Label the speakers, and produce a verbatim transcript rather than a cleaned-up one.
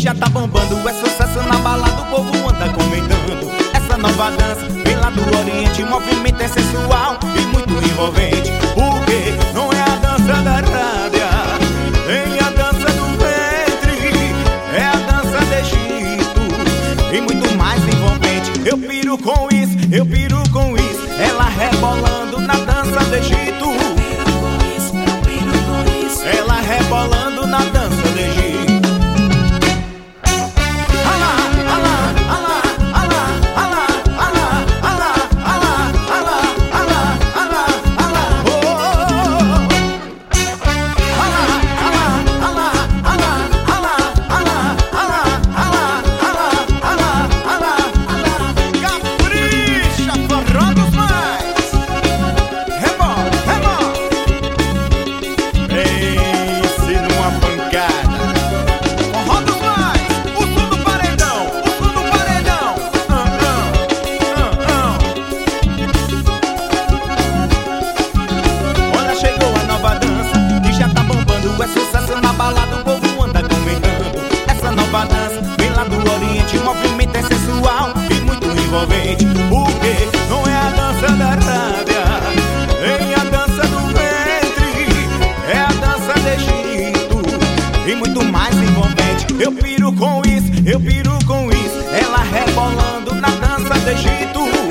Speaker 1: já tá bombando, é sucesso na balada, o povo anda comentando. Essa nova dança vem lá do Oriente, o movimento é sensual e muito envolvente. Porque não é a dança da rábia, nem a dança do ventre, é a dança de Egito e muito mais envolvente. Eu piro com isso, eu piro com isso, ela rebolando na dança do Egito. Ela rebolando na dança do Egito. É sucesso na balada, o povo anda comentando. Essa nova dança vem lá do Oriente, o movimento é sensual e muito envolvente. Porque não é a dança da rábia, nem a dança do ventre, é a dança de Egito e muito mais envolvente. Eu piro com isso, eu piro com isso, ela rebolando na dança de Egito.